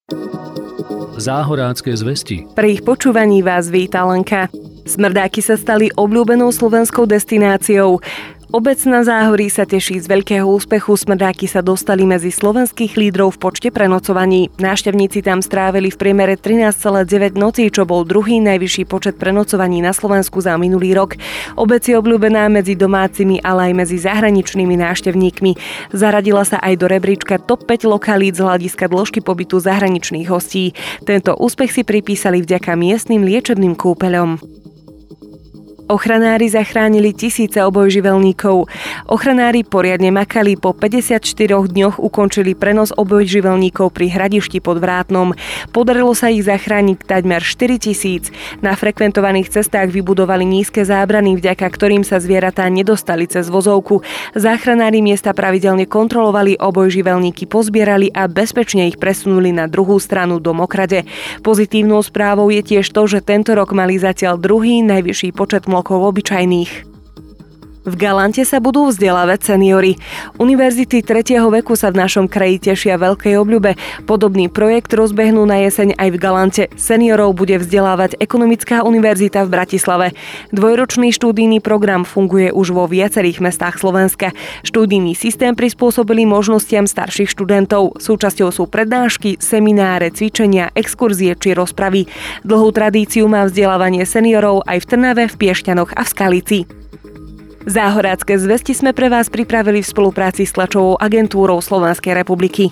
Záhorácké zvesti. Pri ich počúvaní vás víta Lenka. Smrdáky sa stali obľúbenou slovenskou destináciou. Obec na Záhorí sa teší z veľkého úspechu. Smrdáky sa dostali medzi slovenských lídrov v počte prenocovaní. Návštevníci tam strávili v priemere 13,9 nocí, čo bol druhý najvyšší počet prenocovaní na Slovensku za minulý rok. Obec je obľúbená medzi domácimi, ale aj medzi zahraničnými návštevníkmi. Zaradila sa aj do rebríčka top 5 lokalít z hľadiska dĺžky pobytu zahraničných hostí. Tento úspech si pripísali vďaka miestnym liečebným kúpeľom. Ochranári zachránili tisíce obojživelníkov. Ochranári poriadne makali, po 54 dňoch ukončili prenos obojživelníkov pri Hradišti pod Vrátnom. Podarilo sa ich zachrániť takmer 4 000. Na frekventovaných cestách vybudovali nízke zábrany, vďaka ktorým sa zvieratá nedostali cez vozovku. Záchranári miesta pravidelne kontrolovali, obojživelníky pozbierali a bezpečne ich presunuli na druhú stranu do Mokrade. Pozitívnou správou je tiež to, že tento rok mali zatiaľ druhý najvyšší počet mlokov obyčajných. V Galante sa budú vzdelávať seniori. Univerzity 3. veku sa v našom kraji tešia veľkej obľube. Podobný projekt rozbehnú na jeseň aj v Galante. Seniorov bude vzdelávať Ekonomická univerzita v Bratislave. Dvojročný štúdijný program funguje už vo viacerých mestách Slovenska. Štúdijný systém prispôsobili možnostiam starších študentov. Súčasťou sú prednášky, semináre, cvičenia, exkurzie či rozpravy. Dlhú tradíciu má vzdelávanie seniorov aj v Trnave, v Piešťanoch a v Skalici. Záhorácké zvesti sme pre vás pripravili v spolupráci s tlačovou agentúrou Slovenskej republiky.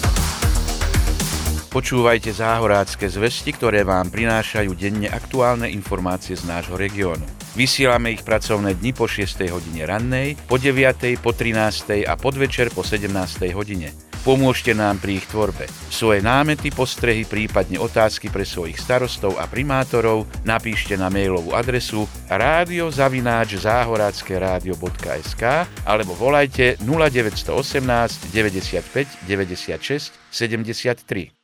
Počúvajte Záhorácké zvesti, ktoré vám prinášajú denne aktuálne informácie z nášho regiónu. Vysielame ich pracovné dni po 6. hodine rannej, po 9., po 13. a podvečer po 17. hodine. Pomôžte nám pri ich tvorbe. Svoje námety, postrehy, prípadne otázky pre svojich starostov a primátorov napíšte na mailovú adresu radio@zahorackeradio.sk alebo volajte 0918 95 96 73.